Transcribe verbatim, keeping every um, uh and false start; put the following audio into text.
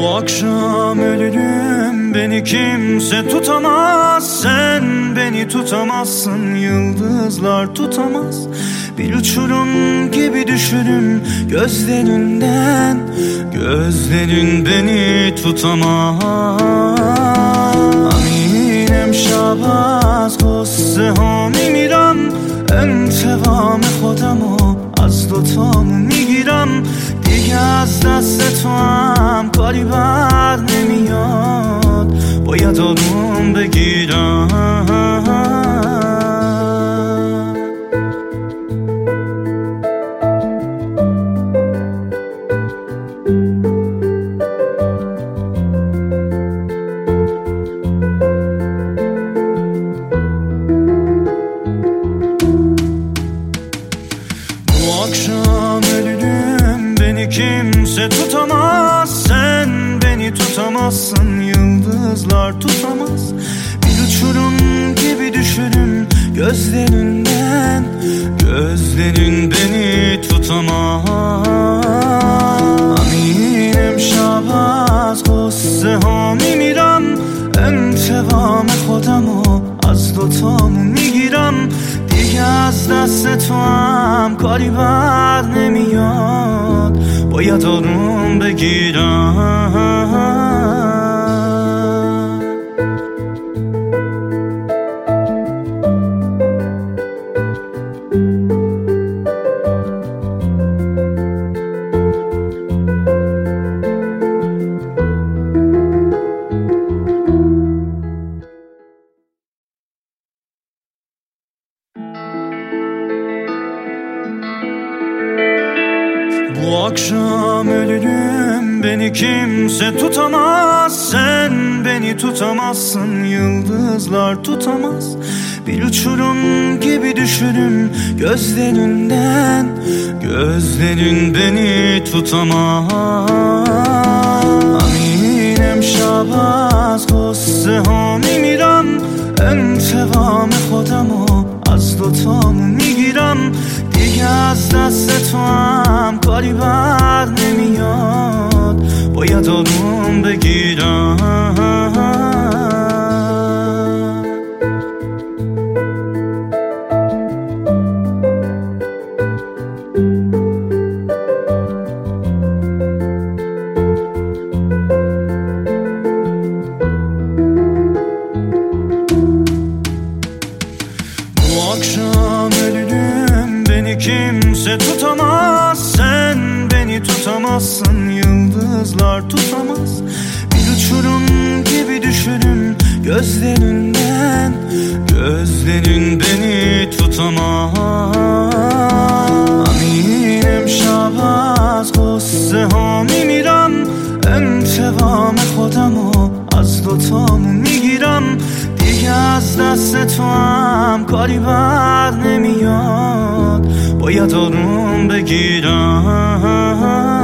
Bu akşam ölürüm, beni kimse tutamaz. Sen beni tutamazsın, yıldızlar tutamaz. Bir uçurum gibi düşürüm gözlerinden. Gözlerin beni tutamaz. امینم شب از قصه ها میمیرم، انتقام خودمو از دوتامون میگیرم. دیگه از دست تو هم کاری بر نمیاد، باید آروم بگیرم. Akşam ölürüm, beni kimse tutamaz. Sen beni tutamazsın, yıldızlar tutamaz. Bir uçurum gibi düşürüm gözlerinden. Gözlerin beni tutamaz. امینم شب از قصه ها میمیرم، انتقام خودمو از دوتامون میگیرم. دیگه از دست تو هم کاری بر نمیاد، باید آروم بگیرم. Bu akşam ölürüm, beni kimse tutamaz. Sen beni tutamazsın, yıldızlar tutamaz. Bir uçurum gibi düşürüm gözlerinden. Gözlerin beni tutamaz. امینم شب از قصه ها میمیرم، انتقام خودمو از دوتامون میگیرم. دیگه از دست تو هم کاری بر نمیاد، باید آروم بگیرم. Bu akşam ölürüm, beni kimse tutamaz. Sen beni tutamazsın, yıldızlar tutamaz. Bir uçurum gibi düşürüm gözlerinden. Gözlerin beni tutamaz. امینم شب از قصه ها میمیرم، انتقام خودمو از دوتامون میگیرم. دیگه از دست تو هم کاری بر نمیاد، باید آروم بگیرم.